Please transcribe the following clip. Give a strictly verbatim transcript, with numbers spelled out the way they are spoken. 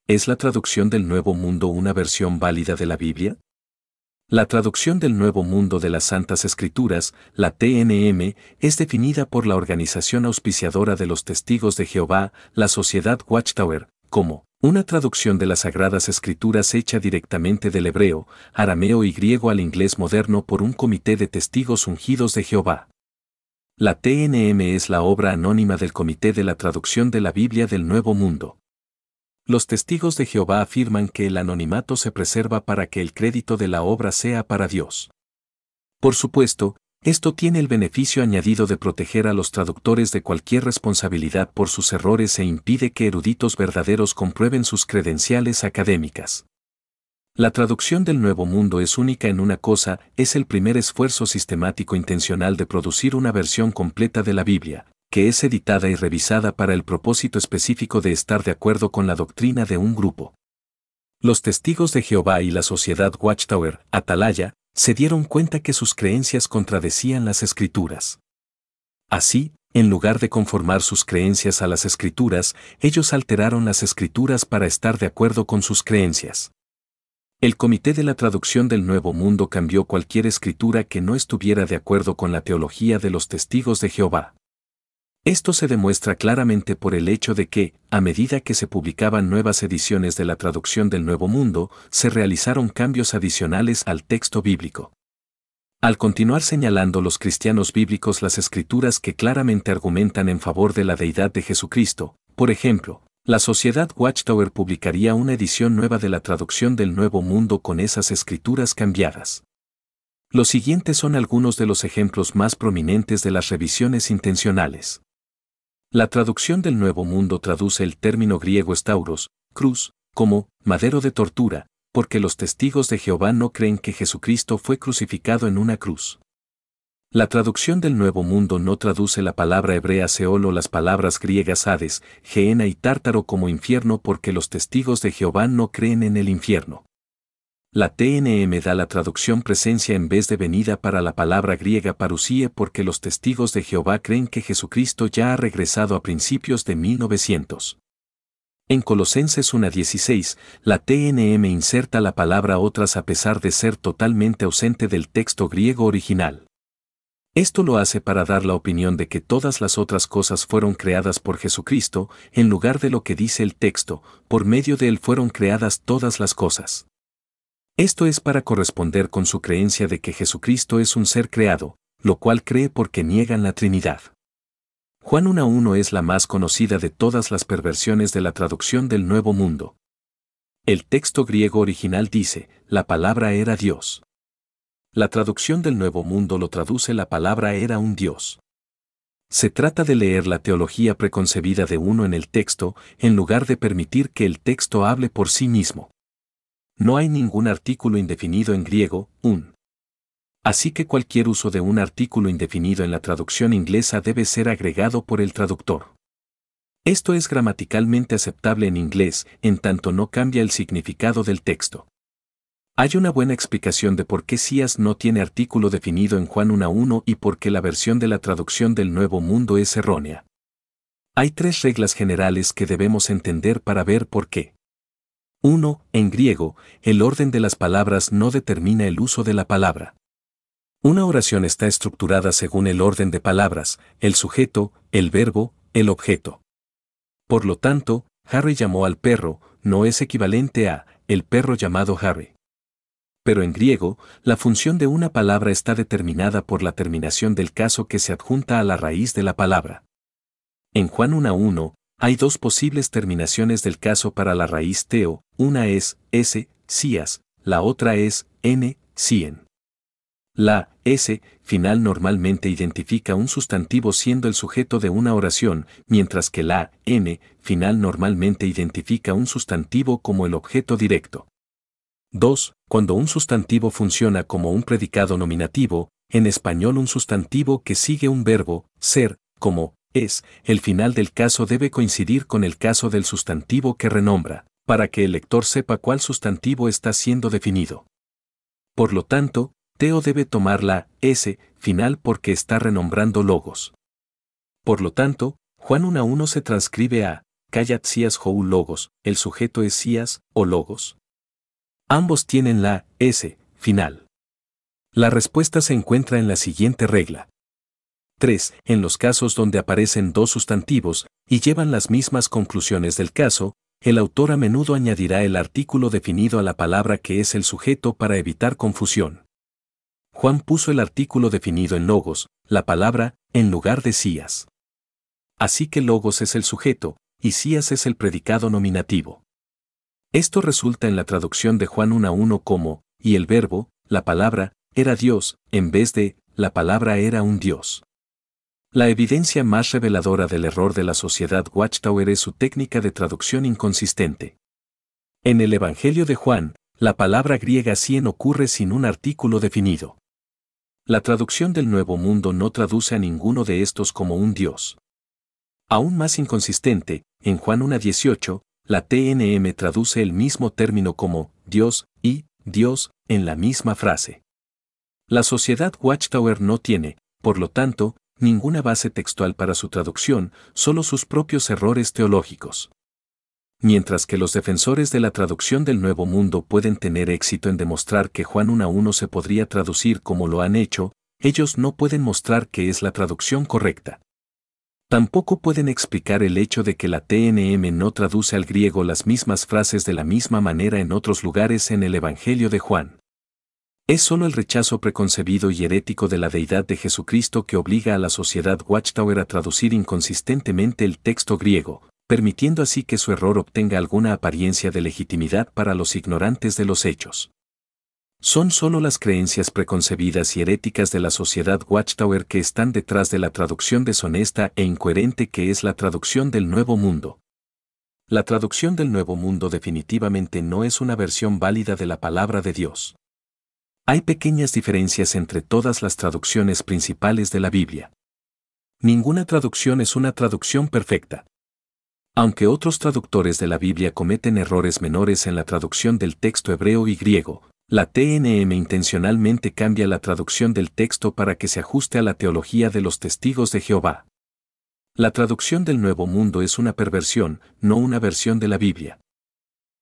¿Es la traducción del Nuevo Mundo una versión válida de la Biblia? La traducción del Nuevo Mundo de las Santas Escrituras, la T N M, es definida por la organización auspiciadora de los Testigos de Jehová, la Sociedad Watchtower, como una traducción de las Sagradas Escrituras hecha directamente del hebreo, arameo y griego al inglés moderno por un comité de testigos ungidos de Jehová. La T N M es la obra anónima del Comité de la Traducción de la Biblia del Nuevo Mundo. Los testigos de Jehová afirman que el anonimato se preserva para que el crédito de la obra sea para Dios. Por supuesto, esto tiene el beneficio añadido de proteger a los traductores de cualquier responsabilidad por sus errores e impide que eruditos verdaderos comprueben sus credenciales académicas. La traducción del Nuevo Mundo es única en una cosa, es el primer esfuerzo sistemático intencional de producir una versión completa de la Biblia, que es editada y revisada para el propósito específico de estar de acuerdo con la doctrina de un grupo. Los Testigos de Jehová y la Sociedad Watchtower, Atalaya, se dieron cuenta que sus creencias contradecían las Escrituras. Así, en lugar de conformar sus creencias a las Escrituras, ellos alteraron las Escrituras para estar de acuerdo con sus creencias. El Comité de la Traducción del Nuevo Mundo cambió cualquier escritura que no estuviera de acuerdo con la teología de los Testigos de Jehová. Esto se demuestra claramente por el hecho de que, a medida que se publicaban nuevas ediciones de la traducción del Nuevo Mundo, se realizaron cambios adicionales al texto bíblico. Al continuar señalando los cristianos bíblicos las escrituras que claramente argumentan en favor de la deidad de Jesucristo, por ejemplo, la Sociedad Watchtower publicaría una edición nueva de la traducción del Nuevo Mundo con esas escrituras cambiadas. Los siguientes son algunos de los ejemplos más prominentes de las revisiones intencionales. La traducción del Nuevo Mundo traduce el término griego stauros, cruz, como madero de tortura, porque los testigos de Jehová no creen que Jesucristo fue crucificado en una cruz. La traducción del Nuevo Mundo no traduce la palabra hebrea Seol o las palabras griegas Hades, Gehenna y Tártaro como infierno porque los testigos de Jehová no creen en el infierno. La T N M da la traducción presencia en vez de venida para la palabra griega parusie porque los testigos de Jehová creen que Jesucristo ya ha regresado a principios de mil novecientos. En Colosenses uno dieciséis, la T N M inserta la palabra otras a pesar de ser totalmente ausente del texto griego original. Esto lo hace para dar la opinión de que todas las otras cosas fueron creadas por Jesucristo, en lugar de lo que dice el texto, por medio de él fueron creadas todas las cosas. Esto es para corresponder con su creencia de que Jesucristo es un ser creado, lo cual cree porque niegan la Trinidad. Juan uno uno es la más conocida de todas las perversiones de la traducción del Nuevo Mundo. El texto griego original dice, la palabra era Dios. La traducción del Nuevo Mundo lo traduce la palabra era un Dios. Se trata de leer la teología preconcebida de uno en el texto, en lugar de permitir que el texto hable por sí mismo. No hay ningún artículo indefinido en griego, un. Así que cualquier uso de un artículo indefinido en la traducción inglesa debe ser agregado por el traductor. Esto es gramaticalmente aceptable en inglés, en tanto no cambia el significado del texto. Hay una buena explicación de por qué Sías no tiene artículo definido en Juan uno uno y por qué la versión de la traducción del Nuevo Mundo es errónea. Hay tres reglas generales que debemos entender para ver por qué. uno. En griego, el orden de las palabras no determina el uso de la palabra. Una oración está estructurada según el orden de palabras, el sujeto, el verbo, el objeto. Por lo tanto, Harry llamó al perro, no es equivalente a, el perro llamado Harry. Pero en griego, la función de una palabra está determinada por la terminación del caso que se adjunta a la raíz de la palabra. En Juan uno uno, hay dos posibles terminaciones del caso para la raíz teo, una es s, sías, la otra es n, sien. La s final normalmente identifica un sustantivo siendo el sujeto de una oración, mientras que la n final normalmente identifica un sustantivo como el objeto directo. dos. Cuando un sustantivo funciona como un predicado nominativo, en español un sustantivo que sigue un verbo, ser, como es, el final del caso debe coincidir con el caso del sustantivo que renombra, para que el lector sepa cuál sustantivo está siendo definido. Por lo tanto, Teo debe tomar la S final porque está renombrando logos. Por lo tanto, Juan uno uno se transcribe a Kayat Sias Hou Logos, el sujeto es Sias o Logos. Ambos tienen la S final. La respuesta se encuentra en la siguiente regla. tres. En los casos donde aparecen dos sustantivos y llevan las mismas conclusiones del caso, el autor a menudo añadirá el artículo definido a la palabra que es el sujeto para evitar confusión. Juan puso el artículo definido en logos, la palabra, en lugar de Sias. Así que logos es el sujeto, y Sias es el predicado nominativo. Esto resulta en la traducción de Juan uno a uno como, y el verbo, la palabra, era Dios, en vez de, la palabra era un Dios. La evidencia más reveladora del error de la sociedad Watchtower es su técnica de traducción inconsistente. En el Evangelio de Juan, la palabra griega cien ocurre sin un artículo definido. La traducción del Nuevo Mundo no traduce a ninguno de estos como un Dios. Aún más inconsistente, en Juan uno dieciocho, la T N M traduce el mismo término como Dios y Dios en la misma frase. La sociedad Watchtower no tiene, por lo tanto, ninguna base textual para su traducción, solo sus propios errores teológicos. Mientras que los defensores de la traducción del Nuevo Mundo pueden tener éxito en demostrar que Juan uno a uno se podría traducir como lo han hecho, ellos no pueden mostrar que es la traducción correcta. Tampoco pueden explicar el hecho de que la T N M no traduce al griego las mismas frases de la misma manera en otros lugares en el Evangelio de Juan. Es solo el rechazo preconcebido y herético de la deidad de Jesucristo que obliga a la sociedad Watchtower a traducir inconsistentemente el texto griego, permitiendo así que su error obtenga alguna apariencia de legitimidad para los ignorantes de los hechos. Son solo las creencias preconcebidas y heréticas de la sociedad Watchtower que están detrás de la traducción deshonesta e incoherente que es la traducción del Nuevo Mundo. La traducción del Nuevo Mundo definitivamente no es una versión válida de la palabra de Dios. Hay pequeñas diferencias entre todas las traducciones principales de la Biblia. Ninguna traducción es una traducción perfecta. Aunque otros traductores de la Biblia cometen errores menores en la traducción del texto hebreo y griego, la T N M intencionalmente cambia la traducción del texto para que se ajuste a la teología de los testigos de Jehová. La traducción del Nuevo Mundo es una perversión, no una versión de la Biblia.